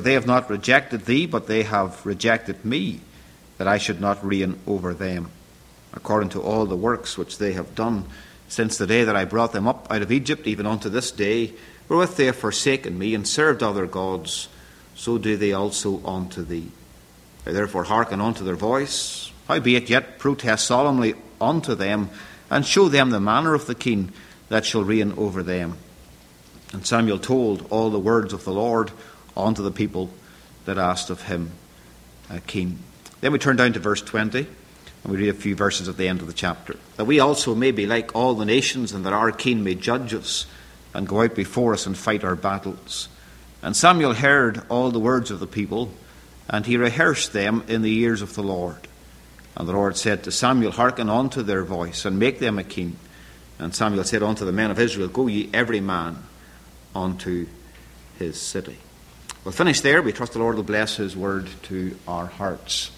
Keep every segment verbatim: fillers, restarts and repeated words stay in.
they have not rejected thee, but they have rejected me, that I should not reign over them, according to all the works which they have done, since the day that I brought them up out of Egypt, even unto this day, wherewith they have forsaken me, and served other gods, so do they also unto thee. They therefore hearken unto their voice, howbeit yet protest solemnly unto them, and show them the manner of the king that shall reign over them. And Samuel told all the words of the Lord unto the people that asked of him a king. Then we turn down to verse twenty, and we read a few verses at the end of the chapter. That we also may be like all the nations, and that our king may judge us, and go out before us and fight our battles. And Samuel heard all the words of the people, and he rehearsed them in the ears of the Lord. And the Lord said to Samuel, hearken unto their voice, and make them a king. And Samuel said unto the men of Israel, go ye every man unto his city. We'll finish there. We trust the Lord will bless his word to our hearts.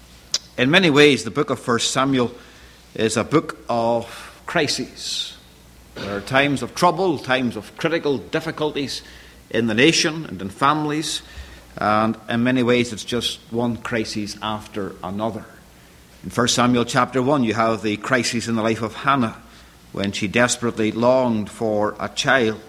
In many ways, the book of First Samuel is a book of crises. There are times of trouble, times of critical difficulties in the nation and in families, and in many ways it's just one crisis after another. In First Samuel chapter one, you have the crisis in the life of Hannah, when she desperately longed for a child.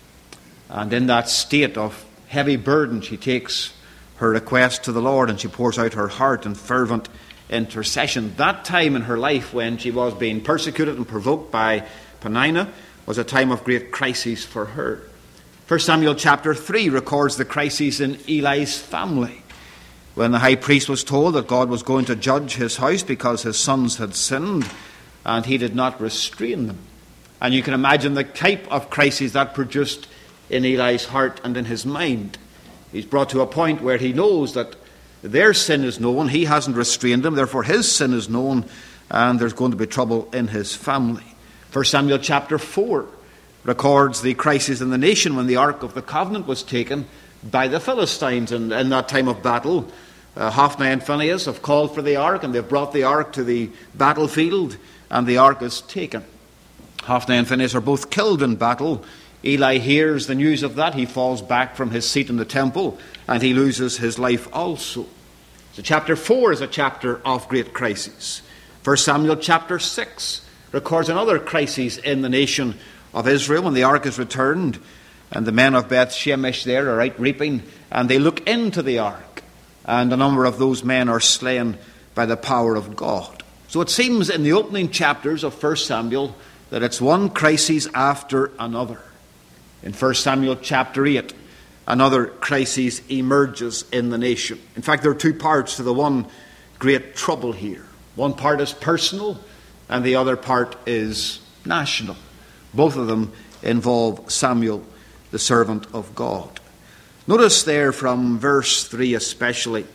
And in that state of heavy burden, she takes her request to the Lord, and she pours out her heart in fervent intercession. That time in her life, when she was being persecuted and provoked by Peninnah, was a time of great crisis for her. First Samuel chapter three records the crisis in Eli's family, when the high priest was told that God was going to judge his house because his sons had sinned, and he did not restrain them. And you can imagine the type of crisis that produced in Eli's heart and in his mind. He's brought to a point where he knows that their sin is known, he hasn't restrained them, therefore his sin is known, and there's going to be trouble in his family. First Samuel chapter four records the crisis in the nation when the Ark of the Covenant was taken by the Philistines. And in that time of battle, uh, Hophni and Phinehas have called for the Ark, and they've brought the Ark to the battlefield, and the Ark is taken. Hophni and Phinehas are both killed in battle. Eli hears the news of that. He falls back from his seat in the temple, and he loses his life also. So chapter four is a chapter of great crisis. First Samuel chapter six records another crisis in the nation of Israel when the ark is returned, and the men of Beth Shemesh there are out reaping, and they look into the ark, and a number of those men are slain by the power of God. So it seems in the opening chapters of First Samuel that it's one crisis after another. In First Samuel chapter eight, another crisis emerges in the nation. In fact, there are two parts to the one great trouble here. One part is personal, and the other part is national. Both of them involve Samuel, the servant of God. Notice there from verse three especially,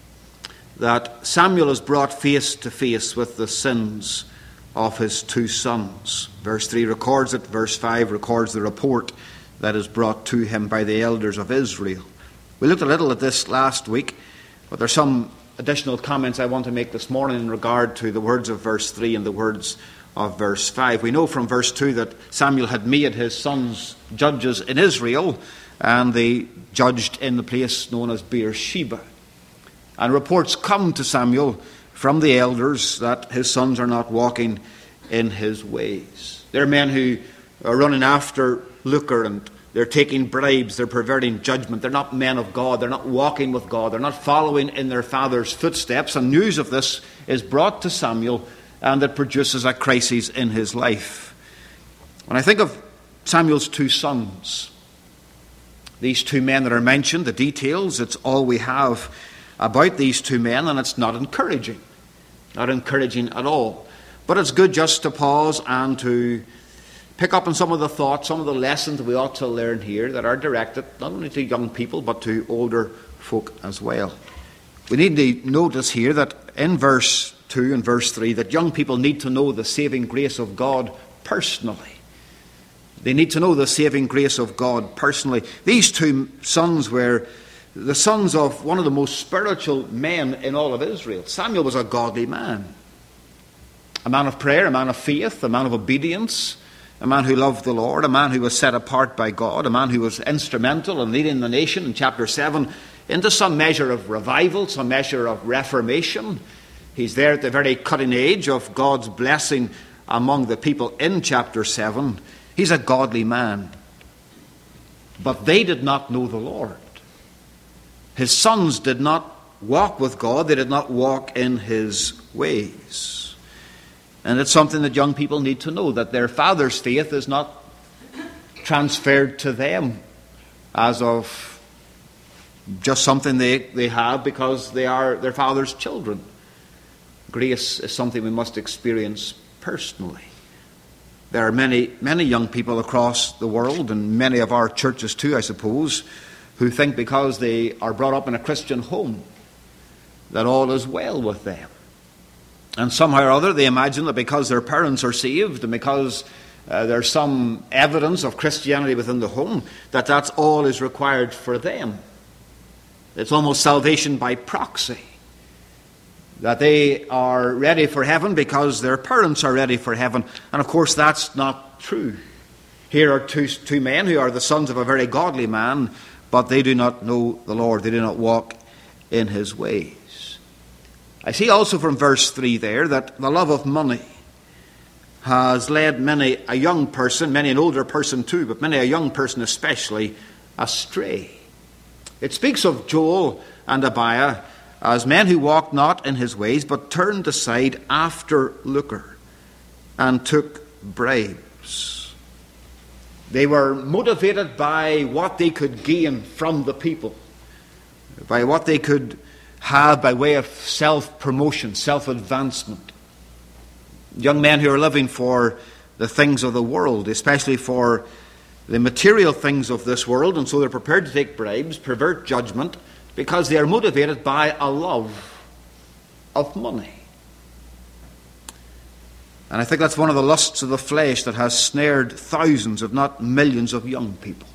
that Samuel is brought face to face with the sins of his two sons. Verse three records it. Verse five records the report that is brought to him by the elders of Israel. We looked a little at this last week, but there's some additional comments I want to make this morning in regard to the words of verse three and the words of verse five. We know from verse two that Samuel had made his sons judges in Israel, and they judged in the place known as Beersheba. And reports come to Samuel from the elders that his sons are not walking in his ways. They're men who are running after lucre, and they're taking bribes, they're perverting judgment. They're not men of God, they're not walking with God, they're not following in their father's footsteps. And news of this is brought to Samuel, and it produces a crisis in his life. When I think of Samuel's two sons, these two men that are mentioned, the details, it's all we have about these two men, and it's not encouraging. Not encouraging at all. But it's good just to pause and to pick up on some of the thoughts, some of the lessons we ought to learn here that are directed not only to young people but to older folk as well. We need to notice here that in verse two and verse three that young people need to know the saving grace of God personally. They need to know the saving grace of God personally. These two sons were the sons of one of the most spiritual men in all of Israel. Samuel was a godly man. A man of prayer, a man of faith, a man of obedience, a man who loved the Lord, a man who was set apart by God, a man who was instrumental in leading the nation. In chapter seven, into some measure of revival, some measure of reformation. He's there at the very cutting edge of God's blessing among the people in chapter seven. He's a godly man. But they did not know the Lord. His sons did not walk with God. They did not walk in his ways. And it's something that young people need to know, that their father's faith is not transferred to them as of just something they, they have because they are their father's children. Grace is something we must experience personally. There are many, many young people across the world, and many of our churches too, I suppose, who think because they are brought up in a Christian home that all is well with them. And somehow or other they imagine that because their parents are saved and because uh, there's some evidence of Christianity within the home, that that's all is required for them. It's almost salvation by proxy. That they are ready for heaven because their parents are ready for heaven. And of course that's not true. Here are two, two men who are the sons of a very godly man, but they do not know the Lord. They do not walk in his ways. I see also from verse three there that the love of money has led many a young person, many an older person too, but many a young person especially, astray. It speaks of Joel and Abiah as men who walked not in his ways, but turned aside after lucre and took bribes. They were motivated by what they could gain from the people, by what they could have by way of self-promotion, self-advancement. Young men who are living for the things of the world, especially for the material things of this world, and so they're prepared to take bribes, pervert judgment, because they are motivated by a love of money. And I think that's one of the lusts of the flesh that has snared thousands, if not millions, of young people.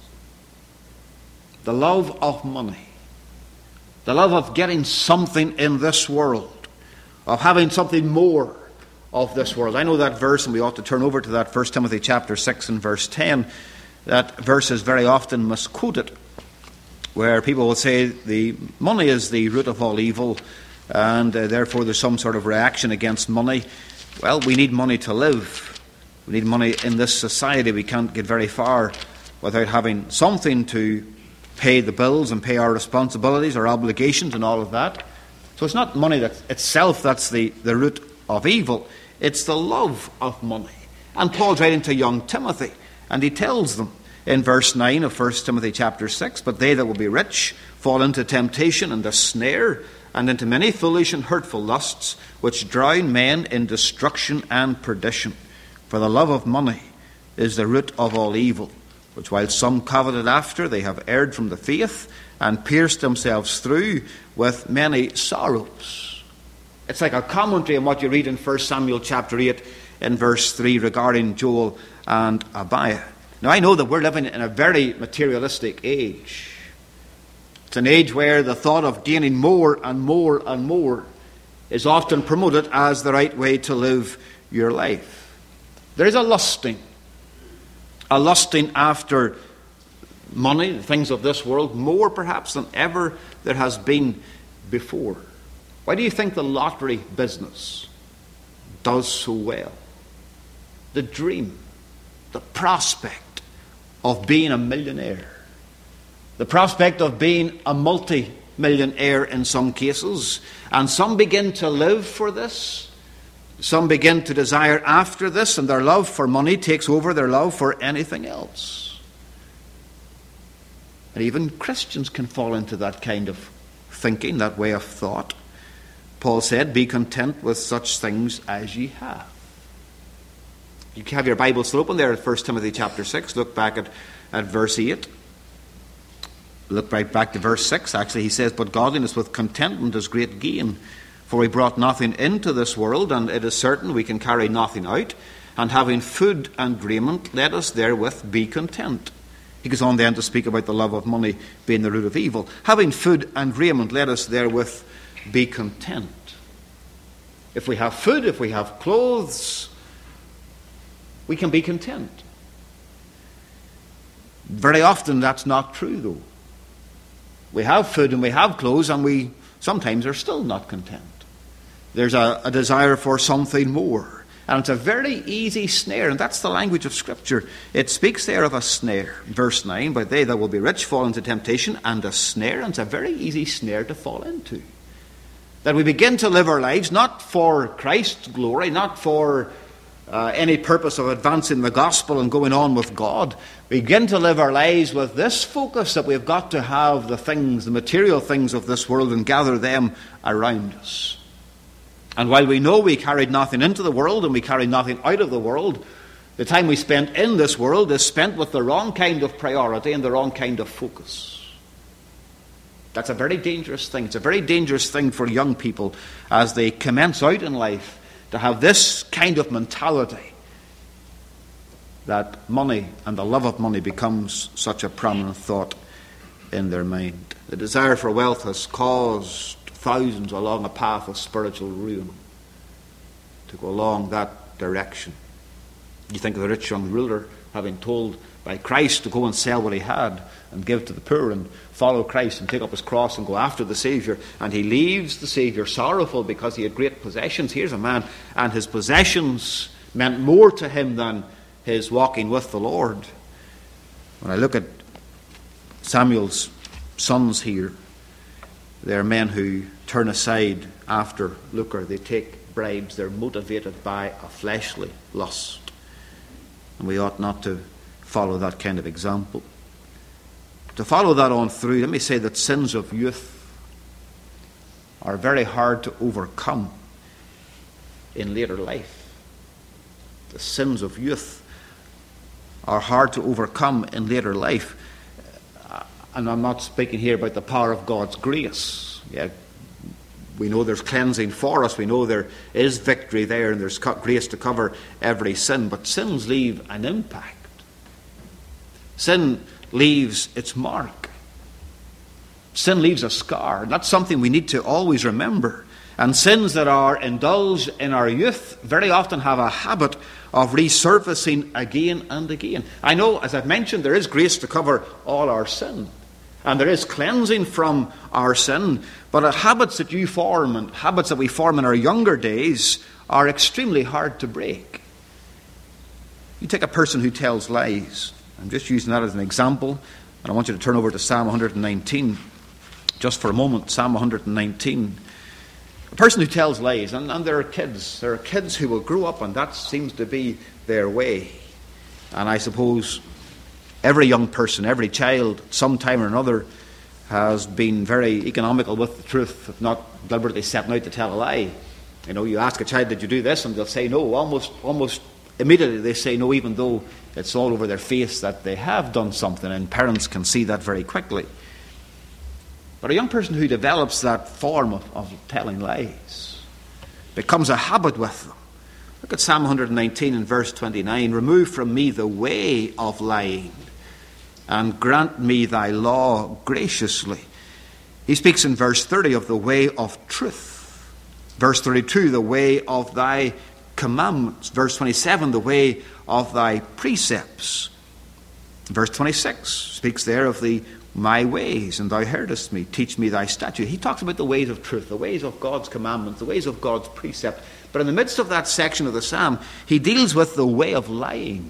The love of money. The love of getting something in this world. Of having something more of this world. I know that verse, and we ought to turn over to that, First Timothy chapter six and verse ten. That verse is very often misquoted, where people will say the money is the root of all evil, and uh, therefore there's some sort of reaction against money. Well, we need money to live. We need money in this society. We can't get very far without having something to pay the bills and pay our responsibilities, our obligations and all of that. So it's not money that itself that's the, the root of evil. It's the love of money. And Paul's writing to young Timothy, and he tells them in verse nine of First Timothy chapter six, but they that will be rich fall into temptation and a snare, and into many foolish and hurtful lusts, which drown men in destruction and perdition. For the love of money is the root of all evil, which while some coveted after, they have erred from the faith, and pierced themselves through with many sorrows. It's like a commentary on what you read in First Samuel chapter eight in verse three regarding Joel and Abiah. Now I know that we're living in a very materialistic age. It's an age where the thought of gaining more and more and more is often promoted as the right way to live your life. There is a lusting, a lusting after money, the things of this world, more perhaps than ever there has been before. Why do you think the lottery business does so well? The dream, the prospect of being a millionaire, the prospect of being a multi-millionaire in some cases, and some begin to live for this. Some begin to desire after this, and their love for money takes over their love for anything else. And even Christians can fall into that kind of thinking, that way of thought. Paul said, be content with such things as ye have. You have your Bible still open there at First Timothy chapter six. Look back at, at verse eight. Look right back to verse six, actually. He says, but godliness with contentment is great gain. For we brought nothing into this world, and it is certain we can carry nothing out. And having food and raiment, let us therewith be content. He goes on then to speak about the love of money being the root of evil. Having food and raiment, let us therewith be content. If we have food, if we have clothes, we can be content. Very often that's not true, though. We have food and we have clothes, and we sometimes are still not content. There's a, a desire for something more. And it's a very easy snare, and that's the language of Scripture. It speaks there of a snare. Verse nine, but they that will be rich fall into temptation and a snare, and it's a very easy snare to fall into. That we begin to live our lives not for Christ's glory, not for uh, any purpose of advancing the gospel and going on with God. We begin to live our lives with this focus that we've got to have the things, the material things of this world, and gather them around us. And while we know we carried nothing into the world and we carry nothing out of the world, the time we spent in this world is spent with the wrong kind of priority and the wrong kind of focus. That's a very dangerous thing. It's a very dangerous thing for young people as they commence out in life to have this kind of mentality that money and the love of money becomes such a prominent thought in their mind. The desire for wealth has caused thousands along a path of spiritual ruin to go along that direction. You think of the rich young ruler having told by Christ to go and sell what he had and give to the poor and follow Christ and take up his cross and go after the Saviour. And he leaves the Saviour sorrowful because he had great possessions. Here's a man, and his possessions meant more to him than his walking with the Lord. When I look at Samuel's sons here, they're men who turn aside after lucre. They take bribes. They're motivated by a fleshly lust. And we ought not to follow that kind of example. To follow that on through, let me say that sins of youth are very hard to overcome in later life. The sins of youth are hard to overcome in later life. And I'm not speaking here about the power of God's grace. Yeah, we know there's cleansing for us. We know there is victory there, and there's grace to cover every sin. But sins leave an impact. Sin leaves its mark. Sin leaves a scar. And that's something we need to always remember. And sins that are indulged in our youth very often have a habit of resurfacing again and again. I know, as I've mentioned, there is grace to cover all our sin. And there is cleansing from our sin. But habits that you form and habits that we form in our younger days are extremely hard to break. You take a person who tells lies. I'm just using that as an example. And I want you to turn over to Psalm one nineteen. Just for a moment, Psalm one nineteen. A person who tells lies, and, and there are kids. There are kids who will grow up and that seems to be their way. And I suppose every young person, every child, sometime or another, has been very economical with the truth, if not deliberately setting out to tell a lie. You know, you ask a child, did you do this? And they'll say no. Almost almost immediately they say no, even though it's all over their face that they have done something, and parents can see that very quickly. But a young person who develops that form of, of telling lies becomes a habit with them. Look at Psalm one nineteen and verse twenty-nine. Remove from me the way of lying, and grant me thy law graciously. He speaks in verse thirty of the way of truth. Verse thirty-two, the way of thy commandments. Verse twenty-seven, the way of thy precepts. Verse twenty-six speaks there of the my ways, and thou heardest me. Teach me thy statutes. He talks about the ways of truth, the ways of God's commandments, the ways of God's precept. But in the midst of that section of the psalm, he deals with the way of lying.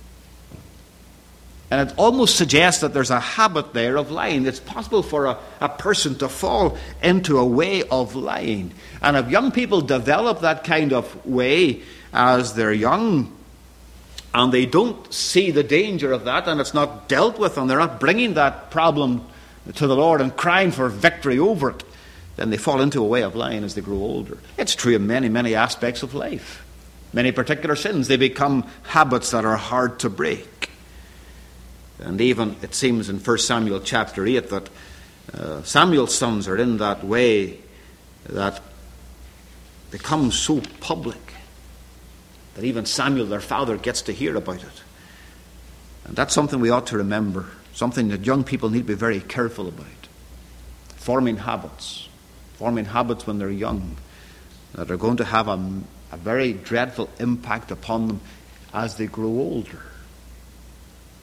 And it almost suggests that there's a habit there of lying. It's possible for a, a person to fall into a way of lying. And if young people develop that kind of way as they're young, and they don't see the danger of that, and it's not dealt with, and they're not bringing that problem to the Lord and crying for victory over it, then they fall into a way of lying as they grow older. It's true in many, many aspects of life. Many particular sins, they become habits that are hard to break. And even, it seems in First Samuel chapter eight that uh, Samuel's sons are in that way that becomes so public that even Samuel, their father, gets to hear about it. And that's something we ought to remember, something that young people need to be very careful about. Forming habits, forming habits when they're young, that are going to have a, a very dreadful impact upon them as they grow older. It's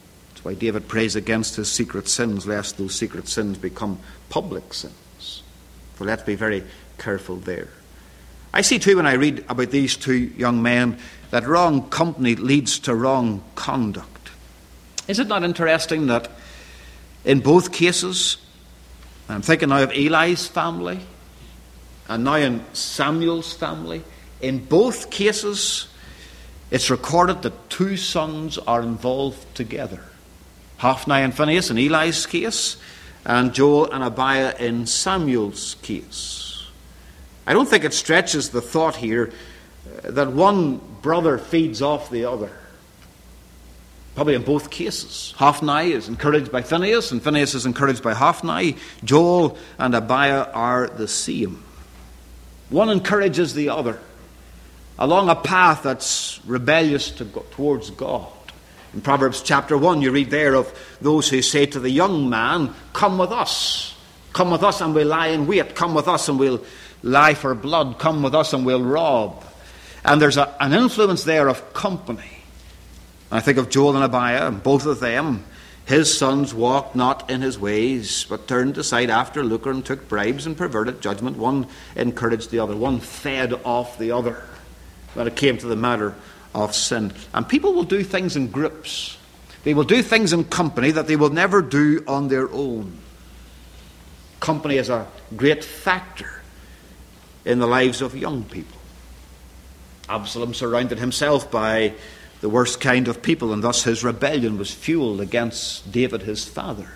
why David prays against his secret sins, lest those secret sins become public sins. So let's be very careful there. I see too, when I read about these two young men, that wrong company leads to wrong conduct. Is it not interesting that in both cases, I'm thinking now of Eli's family, and now in Samuel's family, in both cases, it's recorded that two sons are involved together. Hophni and Phinehas in Eli's case, and Joel and Abiah in Samuel's case. I don't think it stretches the thought here uh, that one brother feeds off the other. Probably in both cases. Hophni is encouraged by Phinehas, and Phinehas is encouraged by Hophni. Joel and Abiah are the same. One encourages the other along a path that's rebellious to go, towards God. In Proverbs chapter one, you read there of those who say to the young man, "Come with us. Come with us and we'll lie in wait. Come with us and we'll lie for blood. Come with us and we'll rob." And there's a, an influence there of company. I think of Joel and Abiah, and both of them, his sons walked not in his ways, but turned aside after lucre and took bribes and perverted judgment. One encouraged the other. One fed off the other when it came to the matter of sin. And people will do things in groups. They will do things in company that they will never do on their own. Company is a great factor in the lives of young people. Absalom surrounded himself by the worst kind of people, and thus his rebellion was fueled against David, his father.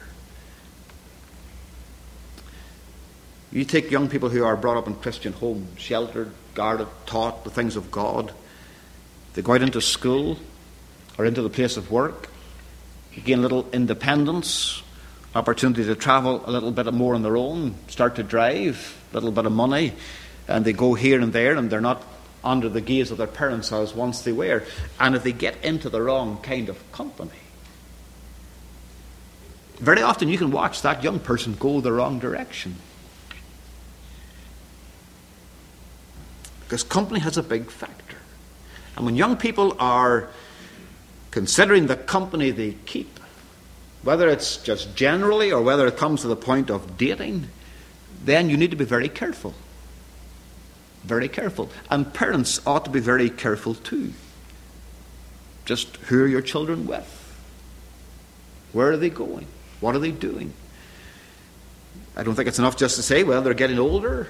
You take young people who are brought up in Christian homes, sheltered, guarded, taught the things of God. They go out into school or into the place of work. You gain a little independence, opportunity to travel a little bit more on their own, start to drive, a little bit of money, and they go here and there, and they're not under the gaze of their parents as once they were. And if they get into the wrong kind of company, very often you can watch that young person go the wrong direction. Because company has a big factor. And when young people are considering the company they keep, whether it's just generally or whether it comes to the point of dating, then you need to be very careful. Very careful. And parents ought to be very careful too. Just who are your children with? Where are they going? What are they doing? I don't think it's enough just to say, well, they're getting older.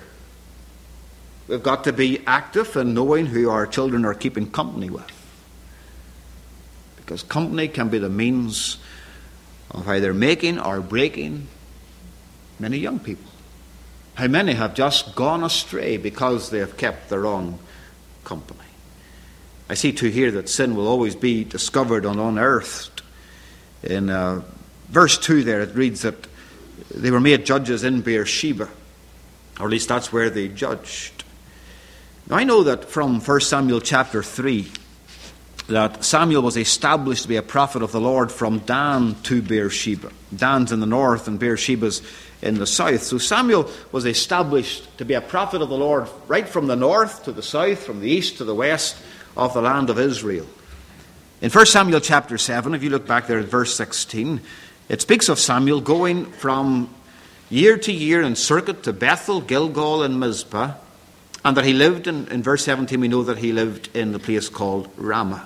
We've got to be active in knowing who our children are keeping company with. Because company can be the means of either making or breaking many young people. How many have just gone astray because they have kept the wrong company? I see too here that sin will always be discovered and unearthed. In uh, verse two there it reads that they were made judges in Beersheba, or at least that's where they judged. Now I know that from First Samuel chapter three that Samuel was established to be a prophet of the Lord from Dan to Beersheba. Dan's in the north and Beersheba's in the south. So Samuel was established to be a prophet of the Lord right from the north to the south, from the east to the west of the land of Israel. In First Samuel chapter seven, if you look back there at verse sixteen, it speaks of Samuel going from year to year in circuit to Bethel, Gilgal, and Mizpah, and that he lived, in, in verse seventeen we know that he lived in the place called Ramah.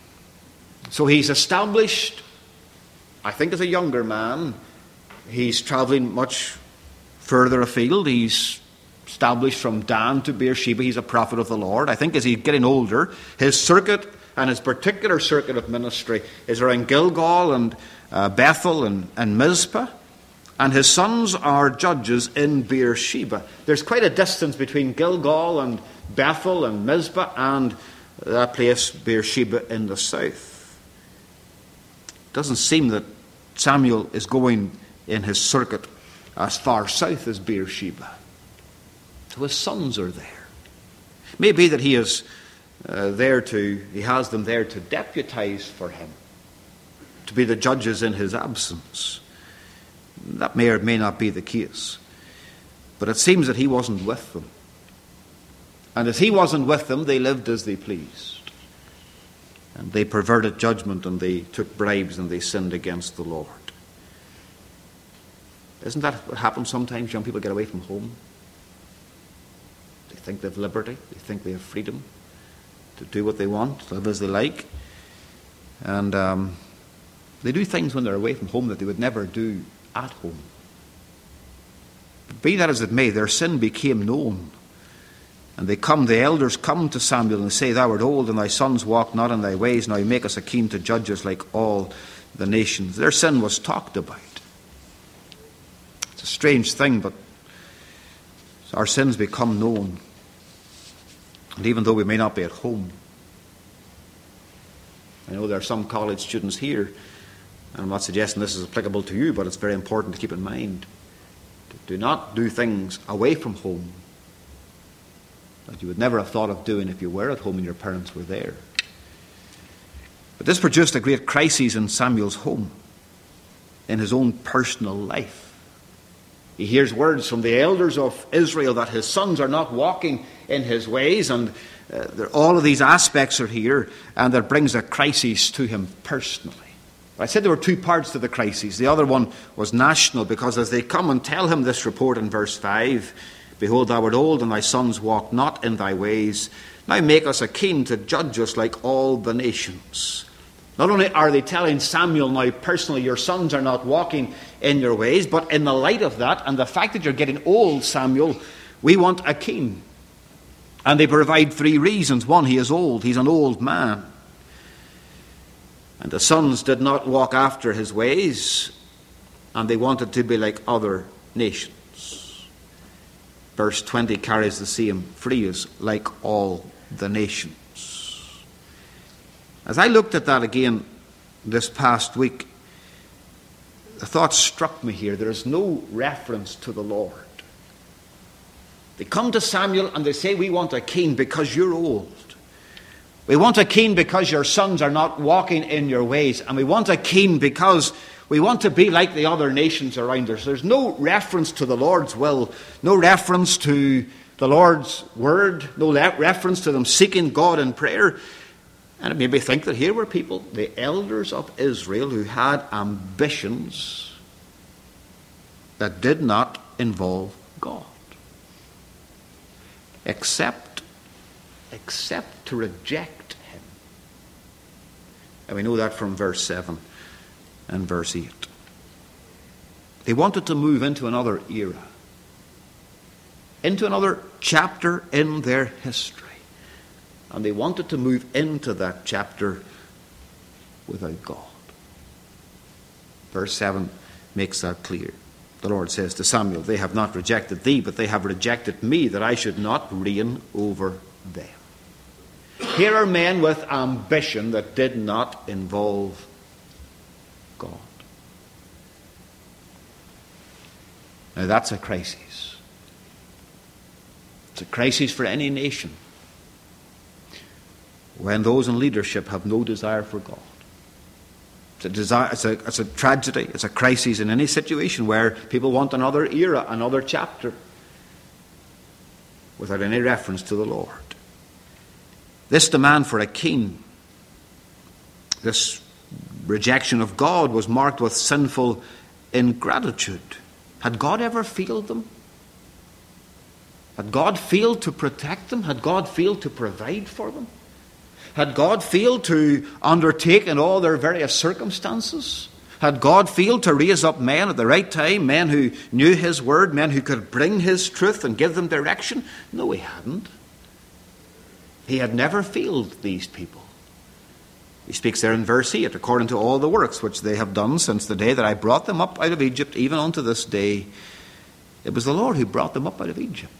So he's established, I think as a younger man, he's travelling much further afield. He's established from Dan to Beersheba. He's a prophet of the Lord. I think as he's getting older, his circuit and his particular circuit of ministry is around Gilgal and uh, Bethel and, and Mizpah. And his sons are judges in Beersheba. There's quite a distance between Gilgal and Bethel and Mizpah and that place, Beersheba, in the south. It doesn't seem that Samuel is going in his circuit as far south as Beersheba. So his sons are there. It may be that he is uh, there to, he has them there to deputize for him, to be the judges in his absence. That may or may not be the case. But it seems that he wasn't with them. And as he wasn't with them, they lived as they pleased. And they perverted judgment, and they took bribes, and they sinned against the Lord. Isn't that what happens sometimes? Young people get away from home. They think they have liberty. They think they have freedom to do what they want, live as they like. And um, they do things when they're away from home that they would never do at home. But be that as it may, their sin became known. And they come, the elders come to Samuel and say, Thou art old, and thy sons walk not in thy ways. Now make us a king to judge us like all the nations. Their sin was talked about. It's a strange thing, but our sins become known. And even though we may not be at home, I know there are some college students here, and I'm not suggesting this is applicable to you, but it's very important to keep in mind. Do not do things away from home that you would never have thought of doing if you were at home and your parents were there. But this produced a great crisis in Samuel's home, in his own personal life. He hears words from the elders of Israel that his sons are not walking in his ways, and uh, there, all of these aspects are here, and that brings a crisis to him personally. I said there were two parts to the crisis. The other one was national, because as they come and tell him this report in verse five, Behold, thou art old, and thy sons walk not in thy ways. Now make us a king to judge us like all the nations. Not only are they telling Samuel now personally, your sons are not walking in your ways, but in the light of that and the fact that you're getting old, Samuel, we want a king. And they provide three reasons. One, he is old. He's an old man. And the sons did not walk after his ways, and they wanted to be like other nations. Verse twenty carries the same phrase, like all the nations. As I looked at that again this past week, the thought struck me here. There is no reference to the Lord. They come to Samuel and they say, we want a king because you're old. We want a king because your sons are not walking in your ways. And we want a king because we want to be like the other nations around us. There's no reference to the Lord's will, no reference to the Lord's word, no reference to them seeking God in prayer. And it made me think that here were people, the elders of Israel, who had ambitions that did not involve God. Except, except to reject him. And we know that from verse seven and verse eight. They wanted to move into another era, into another chapter in their history. And they wanted to move into that chapter without God. Verse seven makes that clear. The Lord says to Samuel, They have not rejected thee, but they have rejected me, that I should not reign over them. Here are men with ambition that did not involve God. Now that's a crisis. It's a crisis for any nation when those in leadership have no desire for God. It's a, desire, it's, a, it's a tragedy, it's a crisis in any situation where people want another era, another chapter, without any reference to the Lord. This demand for a king, this rejection of God, was marked with sinful ingratitude. Had God ever failed them? Had God failed to protect them? Had God failed to provide for them? Had God failed to undertake in all their various circumstances? Had God failed to raise up men at the right time, men who knew his word, men who could bring his truth and give them direction? No, he hadn't. He had never failed these people. He speaks there in verse eight, according to all the works which they have done since the day that I brought them up out of Egypt, even unto this day. It was the Lord who brought them up out of Egypt.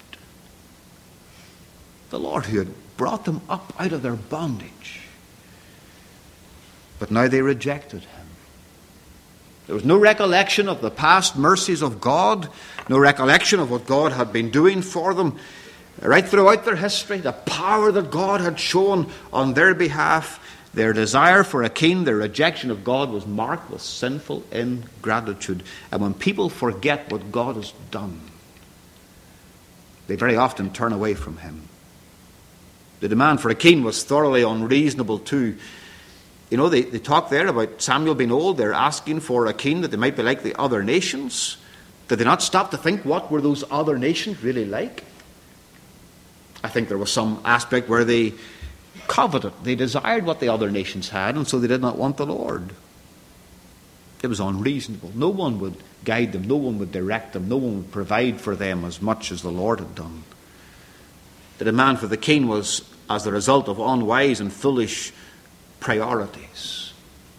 The Lord who had brought them up out of their bondage. But now they rejected him. There was no recollection of the past mercies of God, no recollection of what God had been doing for them right throughout their history, the power that God had shown on their behalf. Their desire for a king, their rejection of God, was marked with sinful ingratitude. And when people forget what God has done, they very often turn away from him. The demand for a king was thoroughly unreasonable too. You know, they, they talk there about Samuel being old. They're asking for a king that they might be like the other nations. Did they not stop to think, what were those other nations really like? I think there was some aspect where they coveted. They desired what the other nations had, and so they did not want the Lord. It was unreasonable. No one would guide them. No one would direct them. No one would provide for them as much as the Lord had done. The demand for the king was as the result of unwise and foolish priorities.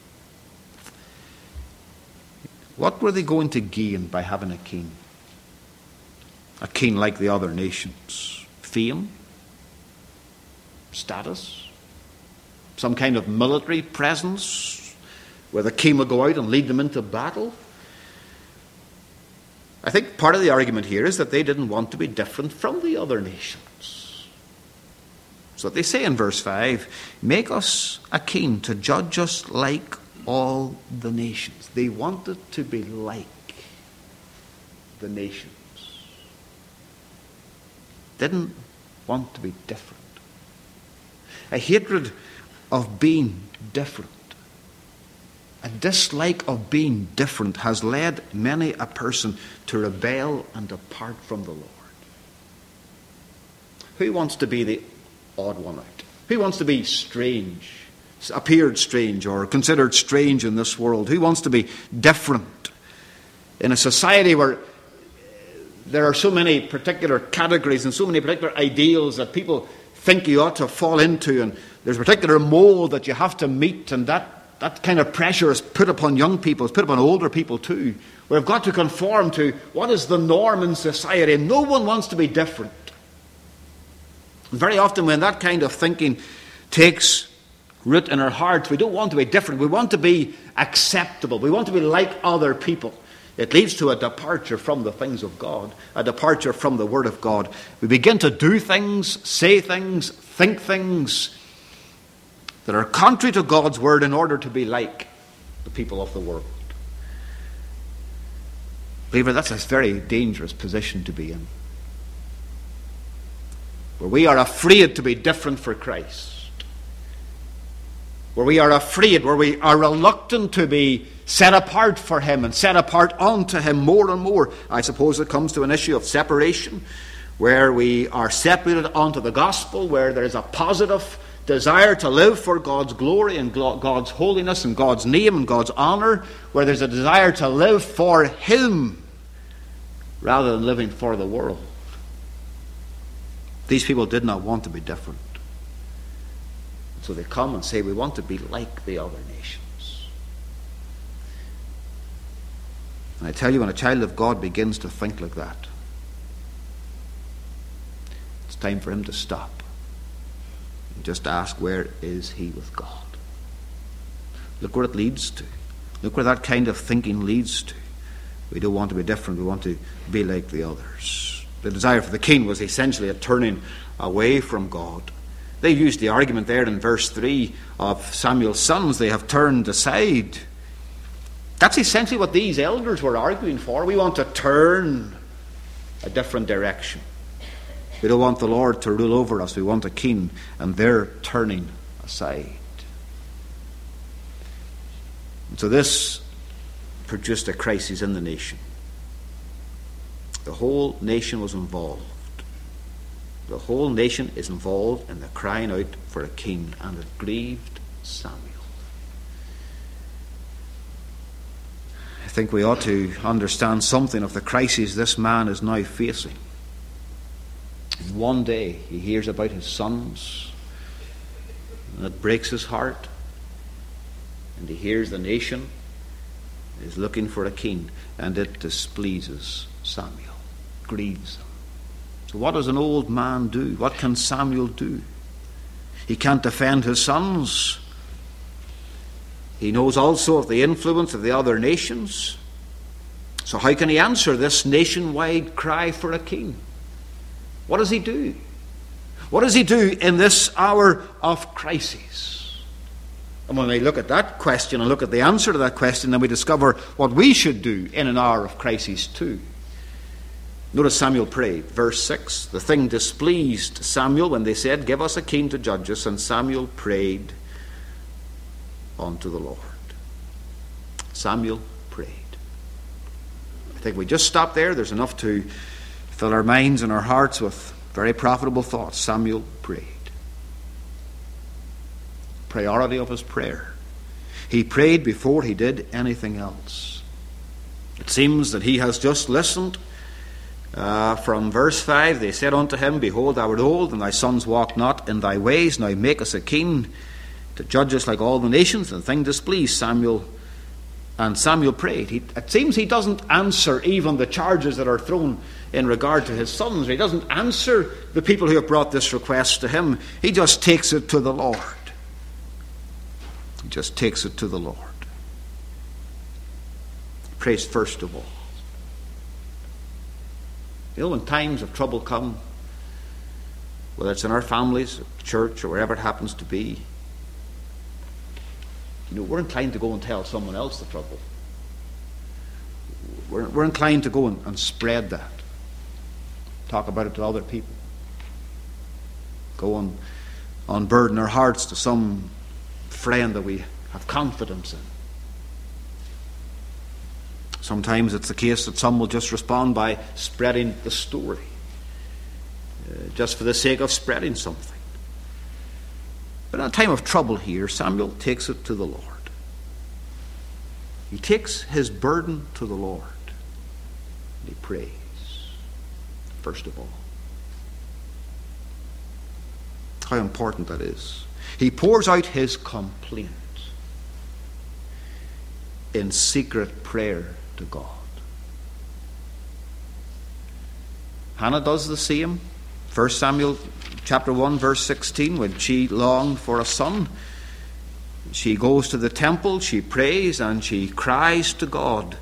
What were they going to gain by having a king? A king like the other nations? Fame? Status? Some kind of military presence where the king would go out and lead them into battle? I think part of the argument here is that they didn't want to be different from the other nations. So they say in verse five, make us a king to judge us like all the nations. They wanted to be like the nations. Didn't want to be different. A hatred of being different, a dislike of being different has led many a person to rebel and depart from the Lord. Who wants to be the odd one out? Who wants to be strange, appeared strange, or considered strange in this world? Who wants to be different in a society where there are so many particular categories and so many particular ideals that people think you ought to fall into, and there's a particular mold that you have to meet, and that, that kind of pressure is put upon young people, it's put upon older people too. We've got to conform to what is the norm in society, and no one wants to be different. Very often when that kind of thinking takes root in our hearts, we don't want to be different. We want to be acceptable. We want to be like other people. It leads to a departure from the things of God, a departure from the Word of God. We begin to do things, say things, think things that are contrary to God's Word in order to be like the people of the world. Believer, that's a very dangerous position to be in, where we are afraid to be different for Christ, where we are afraid, where we are reluctant to be set apart for Him and set apart unto Him more and more. I suppose it comes to an issue of separation, where we are separated unto the gospel, where there is a positive desire to live for God's glory and God's holiness and God's name and God's honor, where there's a desire to live for Him rather than living for the world. These people did not want to be different. So they come and say, we want to be like the other nations. And I tell you, when a child of God begins to think like that, it's time for him to stop and just ask, where is he with God? Look where it leads to. Look where that kind of thinking leads to. We don't want to be different. We want to be like the others. The desire for the king was essentially a turning away from God. They used the argument there in verse three of Samuel's sons. They have turned aside. That's essentially what these elders were arguing for. We want to turn a different direction. We don't want the Lord to rule over us. We want a king, and they're turning aside. And so this produced a crisis in the nation. The whole nation was involved. The whole nation is involved in the crying out for a king, and it grieved Samuel. I think we ought to understand something of the crisis this man is now facing. One day he hears about his sons, and it breaks his heart. And he hears the nation is looking for a king, and it displeases Samuel, grieves him. So what does an old man do? What can Samuel do? He can't defend his sons. He knows also of the influence of the other nations. So how can he answer this nationwide cry for a king? What does he do? What does he do in this hour of crisis? And when we look at that question and look at the answer to that question, then we discover what we should do in an hour of crisis too. Notice Samuel prayed. Verse six, the thing displeased Samuel when they said, give us a king to judge us. And Samuel prayed unto the Lord. Samuel prayed. I think we just stop there. There's enough to fill our minds and our hearts with very profitable thoughts. Samuel prayed. Priority of his prayer. He prayed before he did anything else. It seems that he has just listened. Uh, from verse five, they said unto him, Behold, thou art old, and thy sons walk not in thy ways. Now make us a king to judge us like all the nations. And the thing displeased Samuel. And Samuel prayed. He, it seems he doesn't answer even the charges that are thrown in regard to his sons. He doesn't answer the people who have brought this request to him. He just takes it to the Lord. He just takes it to the Lord. He prays first of all. You know, when times of trouble come, whether it's in our families, church, or wherever it happens to be, you know, we're inclined to go and tell someone else the trouble. We're, we're inclined to go and, and spread that. Talk about it to other people. Go and unburden our hearts to some friend that we have confidence in. Sometimes it's the case that some will just respond by spreading the story, uh, just for the sake of spreading something. But in a time of trouble here, Samuel takes it to the Lord. He takes his burden to the Lord. And he prays, first of all. How important that is. He pours out his complaint in secret prayer to God. Hannah does the same. First Samuel chapter one verse sixteen, when she longed for a son, she goes to the temple, she prays, and she cries to God.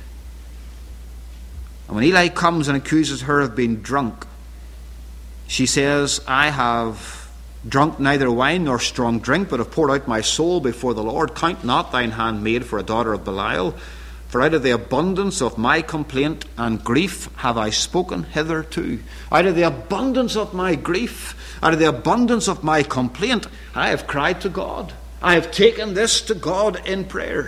And when Eli comes and accuses her of being drunk, she says, I have drunk neither wine nor strong drink, but have poured out my soul before the Lord. Count not thine handmaid for a daughter of Belial, for out of the abundance of my complaint and grief have I spoken hitherto. Out of the abundance of my grief, out of the abundance of my complaint, I have cried to God. I have taken this to God in prayer.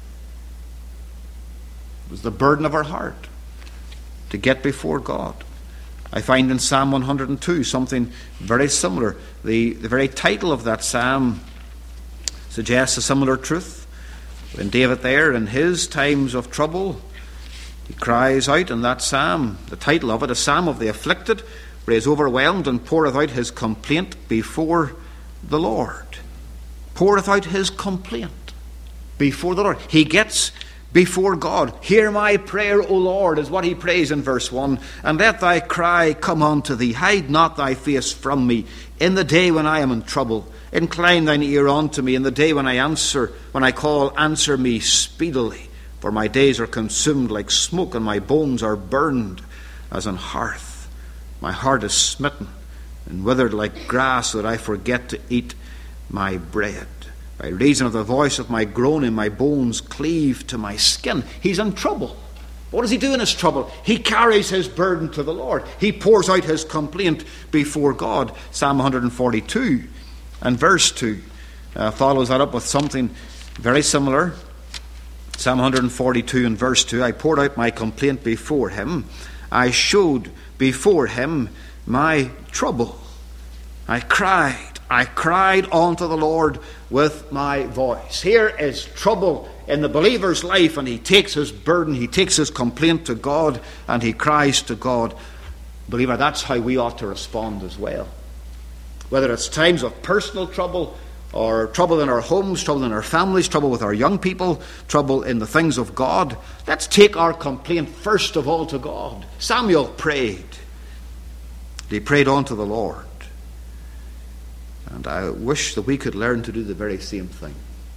It was the burden of her heart to get before God. I find in Psalm one hundred two something very similar. The, the very title of that psalm suggests a similar truth. When David there, in his times of trouble, he cries out in that psalm, the title of it, a psalm of the afflicted, where he is overwhelmed and poureth out his complaint before the Lord. Poureth out his complaint before the Lord. He gets before God. Hear my prayer, O Lord, is what he prays in verse one. And let thy cry come unto thee. Hide not thy face from me in the day when I am in trouble. Incline thine ear unto me in the day when I answer, when I call, answer me speedily. For my days are consumed like smoke, and my bones are burned as an hearth. My heart is smitten and withered like grass, that I forget to eat my bread. By reason of the voice of my groaning, my bones cleave to my skin. He's in trouble. What does he do in his trouble? He carries his burden to the Lord. He pours out his complaint before God. Psalm one forty-two and verse two uh, follows that up with something very similar. Psalm one forty-two and verse two, I poured out my complaint before him. I showed before him my trouble. I cried. I cried unto the Lord with my voice. Here is trouble in the believer's life, and he takes his burden, he takes his complaint to God, and he cries to God. Believer, that's how we ought to respond as well. Whether it's times of personal trouble, or trouble in our homes, trouble in our families, trouble with our young people, trouble in the things of God, let's take our complaint first of all to God. Samuel prayed. He prayed unto the Lord. And I wish that we could learn to do the very same thing.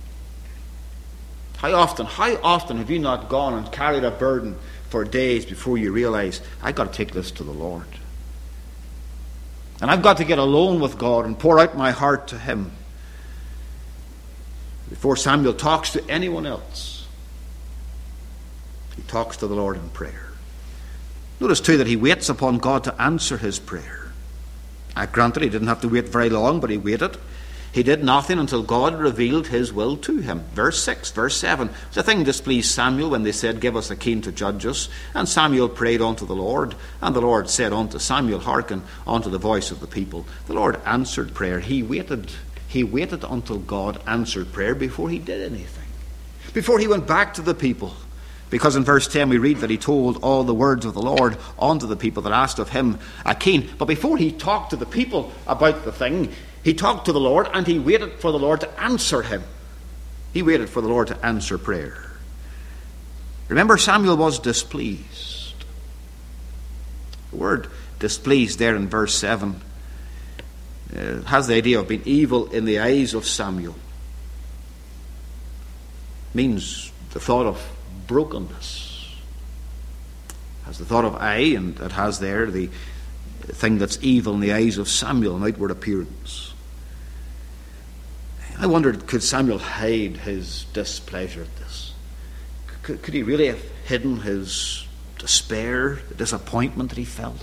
How often, how often have you not gone and carried a burden for days before you realize, I've got to take this to the Lord. And I've got to get alone with God and pour out my heart to him. Before Samuel talks to anyone else, he talks to the Lord in prayer. Notice too that he waits upon God to answer his prayer. I granted he didn't have to wait very long, but he waited. He did nothing until God revealed his will to him. Verse six, verse seven. The thing displeased Samuel when they said, give us a king to judge us. And Samuel prayed unto the Lord. And the Lord said unto Samuel, hearken unto the voice of the people. The Lord answered prayer. He waited. He waited until God answered prayer before he did anything. Before he went back to the people. Because in verse ten we read that he told all the words of the Lord unto the people that asked of him a king. But before he talked to the people about the thing, he talked to the Lord and he waited for the Lord to answer him. He waited for the Lord to answer prayer. Remember, Samuel was displeased. The word displeased there in verse seven uh, has the idea of being evil in the eyes of Samuel. It means the thought of brokenness. It has the thought of eye, and it has there the thing that's evil in the eyes of Samuel, an outward appearance. I wondered, could Samuel hide his displeasure at this? Could, could he really have hidden his despair, the disappointment that he felt?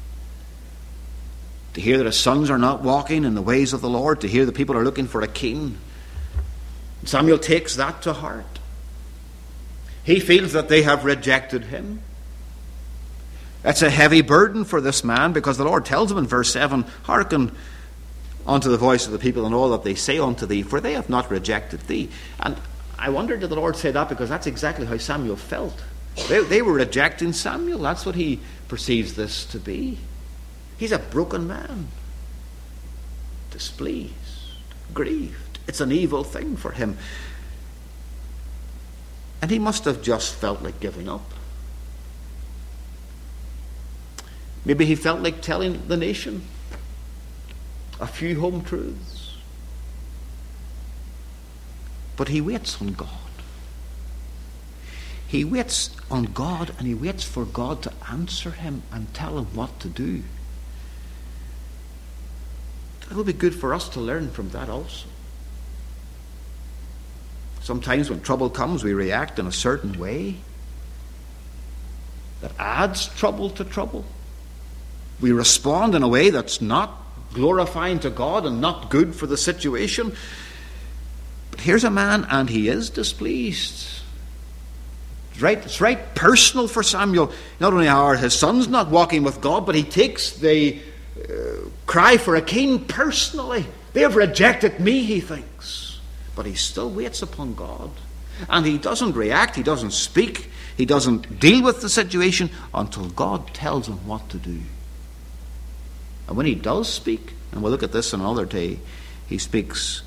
To hear that his sons are not walking in the ways of the Lord, to hear the people are looking for a king. Samuel takes that to heart. He feels that they have rejected him. That's a heavy burden for this man, because the Lord tells him in verse seven, hearken unto the voice of the people and all that they say unto thee, for they have not rejected thee. And I wonder, did the Lord say that because that's exactly how Samuel felt? They, they were rejecting Samuel. That's what he perceives this to be. He's a broken man, displeased, grieved. It's an evil thing for him. And he must have just felt like giving up. Maybe he felt like telling the nation a few home truths. But he waits on God. He waits on God, and he waits for God to answer him and tell him what to do. It will be good for us to learn from that also. Sometimes when trouble comes, we react in a certain way that adds trouble to trouble. We respond in a way that's not glorifying to God and not good for the situation. But here's a man, and he is displeased. It's right, it's right personal for Samuel. Not only are his sons not walking with God, but he takes the uh, cry for a king personally. They have rejected me, he thinks. But he still waits upon God. And he doesn't react, he doesn't speak, he doesn't deal with the situation until God tells him what to do. And when he does speak, and we'll look at this another day, he speaks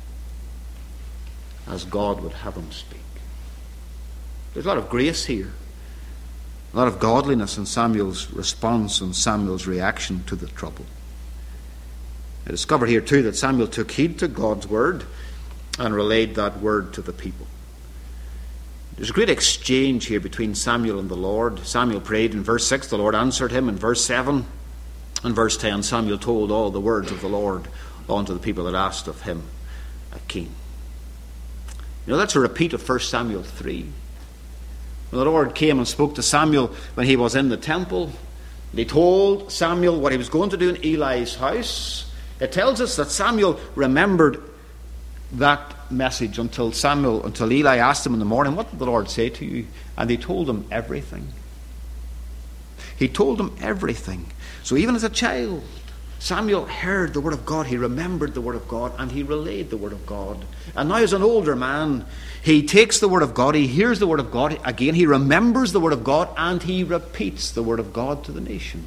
as God would have him speak. There's a lot of grace here, a lot of godliness in Samuel's response and Samuel's reaction to the trouble. I discover here too that Samuel took heed to God's word and relayed that word to the people. There's a great exchange here between Samuel and the Lord. Samuel prayed in verse six, the Lord answered him. In verse seven, in verse ten, Samuel told all the words of the Lord unto the people that asked of him a king. You know, that's a repeat of First Samuel three. When the Lord came and spoke to Samuel when he was in the temple, and he told Samuel what he was going to do in Eli's house, it tells us that Samuel remembered that message until Samuel, until Eli asked him in the morning, what did the Lord say to you? And he told him everything. He told him everything. So even as a child, Samuel heard the word of God, he remembered the word of God, and he relayed the word of God. And now as an older man, he takes the word of God, he hears the word of God again, he remembers the word of God, and he repeats the word of God to the nation.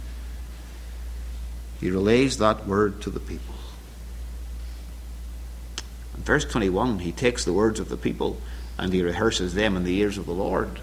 He relays that word to the people. In verse twenty-one, he takes the words of the people and he rehearses them in the ears of the Lord.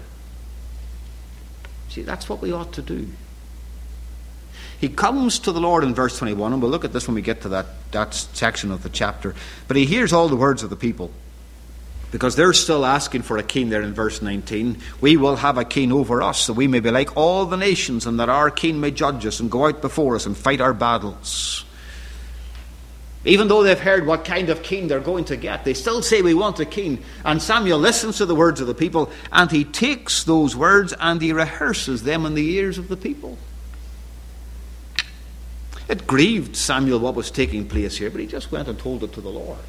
See, that's what we ought to do. He comes to the Lord in verse twenty-one, and we'll look at this when we get to that, that section of the chapter. But he hears all the words of the people, because they're still asking for a king there in verse nineteen. We will have a king over us, so we may be like all the nations, and that our king may judge us and go out before us and fight our battles. Even though they've heard what kind of king they're going to get, they still say we want a king. And Samuel listens to the words of the people, and he takes those words and he rehearses them in the ears of the people. It grieved Samuel what was taking place here, but he just went and told it to the Lord.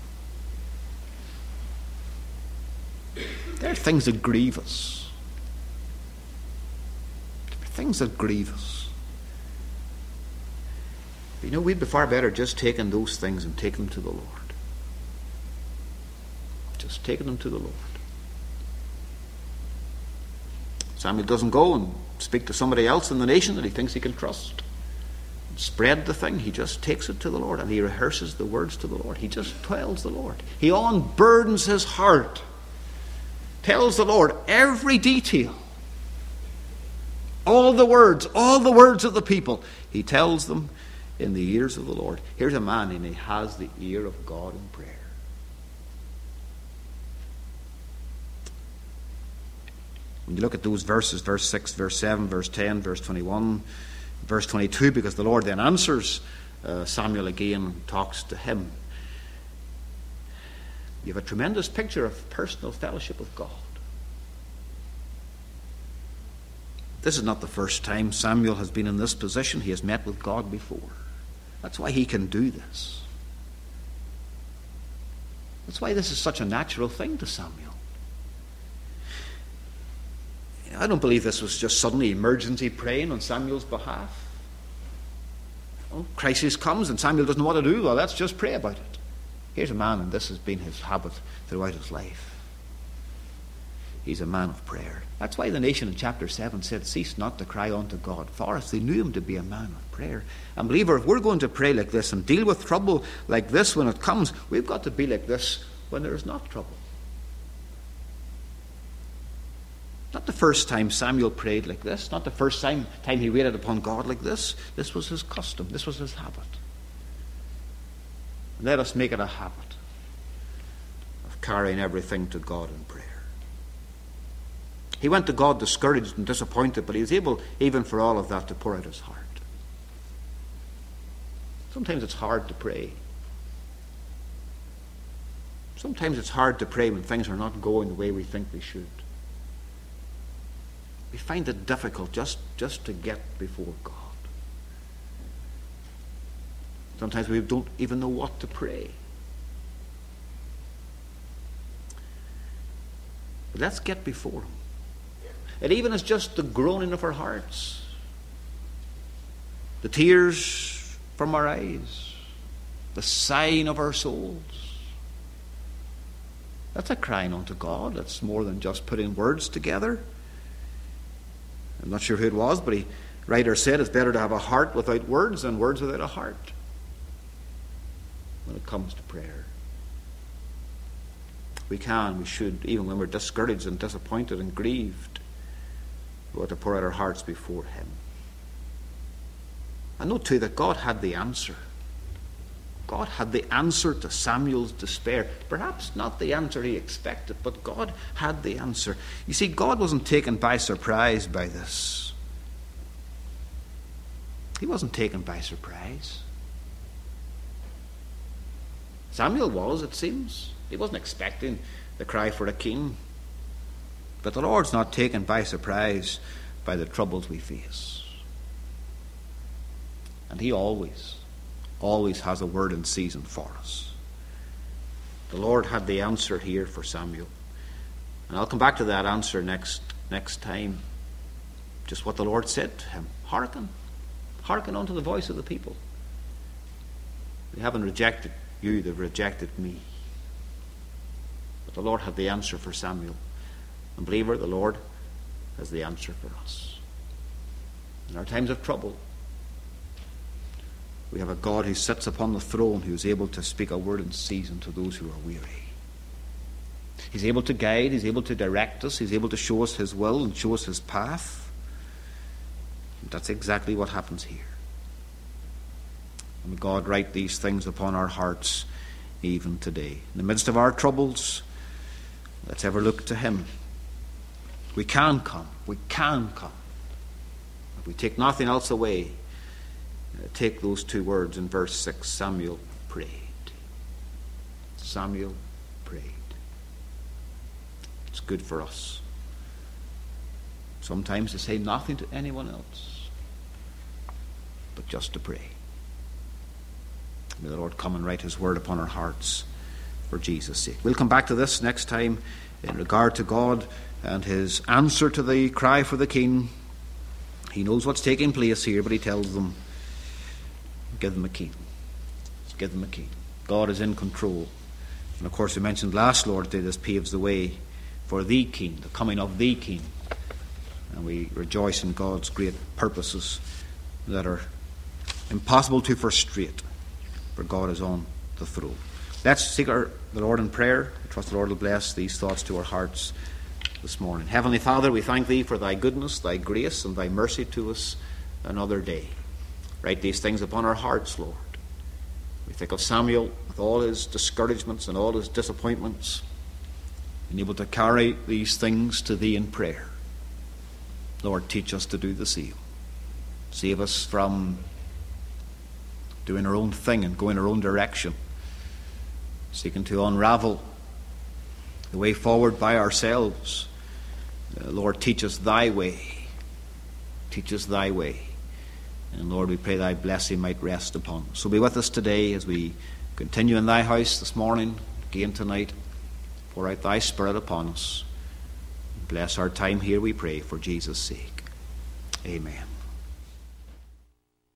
There are things that grieve us. There are things that grieve us. But you know, we'd be far better just taking those things and taking them to the Lord. Just taking them to the Lord. Samuel doesn't go and speak to somebody else in the nation that he thinks he can trust. Spread the thing. He just takes it to the Lord and he rehearses the words to the Lord. He just tells the Lord. He unburdens his heart. Tells the Lord every detail. All the words, all the words of the people. He tells them in the ears of the Lord. Here's a man and he has the ear of God in prayer. When you look at those verses, verse six, verse seven, verse ten, verse twenty-one, verse twenty-two, because the Lord then answers uh, Samuel again and talks to him. You have a tremendous picture of personal fellowship with God. This is not the first time Samuel has been in this position. He has met with God before. That's why he can do this. That's why this is such a natural thing to Samuel. I don't believe this was just suddenly emergency praying on Samuel's behalf. Well, crisis comes and Samuel doesn't know what to do. Well, let's just pray about it. Here's a man, and this has been his habit throughout his life. He's a man of prayer. That's why the nation in chapter seven said, cease not to cry unto God for us. They knew him to be a man of prayer. And believer, if we're going to pray like this and deal with trouble like this when it comes, we've got to be like this when there is not trouble. Not the first time Samuel prayed like this. Not the first time, time he waited upon God like this. This was his custom. This was his habit. Let us make it a habit of carrying everything to God in prayer. He went to God discouraged and disappointed, but he was able, even for all of that, to pour out his heart. Sometimes it's hard to pray. Sometimes it's hard to pray when things are not going the way we think they should. We find it difficult just, just to get before God. Sometimes we don't even know what to pray. But let's get before him. It even is just the groaning of our hearts, the tears from our eyes, the sighing of our souls. That's a crying unto God. That's more than just putting words together. I'm not sure who it was, but the writer said it's better to have a heart without words than words without a heart when it comes to prayer. We can, we should, even when we're discouraged and disappointed and grieved, we ought to pour out our hearts before him. I know too that God had the answer. God had the answer to Samuel's despair. Perhaps not the answer he expected, but God had the answer. You see, God wasn't taken by surprise by this. He wasn't taken by surprise. Samuel was, it seems. He wasn't expecting the cry for a king. But the Lord's not taken by surprise by the troubles we face. And he always, always has a word in season for us. The Lord had the answer here for Samuel. And I'll come back to that answer next, next time. Just what the Lord said to him. Hearken. Hearken unto the voice of the people. They haven't rejected you, they've rejected me. But the Lord had the answer for Samuel. And believer, the Lord has the answer for us. In our times of trouble, we have a God who sits upon the throne, who is able to speak a word in season to those who are weary. He's able to guide, he's able to direct us, he's able to show us his will and show us his path. And that's exactly what happens here. And may God write these things upon our hearts even today. In the midst of our troubles, let's ever look to him. We can come. We can come. If we take nothing else away, uh, take those two words in verse six. Samuel prayed. Samuel prayed. It's good for us sometimes to say nothing to anyone else, but just to pray. May the Lord come and write his word upon our hearts for Jesus' sake. We'll come back to this next time in regard to God and his answer to the cry for the king. He knows what's taking place here, but he tells them, give them a king. Give them a king. God is in control. And of course, we mentioned last Lord's Day, this paves the way for the king, the coming of the king. And we rejoice in God's great purposes that are impossible to frustrate, for God is on the throne. Let's seek our, the Lord in prayer. I trust the Lord will bless these thoughts to our hearts this morning. Heavenly Father, we thank thee for thy goodness, thy grace, and thy mercy to us another day. Write these things upon our hearts, Lord. We think of Samuel with all his discouragements and all his disappointments, and able to carry these things to thee in prayer. Lord, teach us to do the same. Save us from doing our own thing and going our own direction, seeking to unravel the way forward by ourselves. Uh, Lord, teach us thy way. Teach us thy way. And Lord, we pray thy blessing might rest upon us. So be with us today as we continue in thy house this morning, again tonight. Pour out thy Spirit upon us. Bless our time here, we pray, for Jesus' sake. Amen.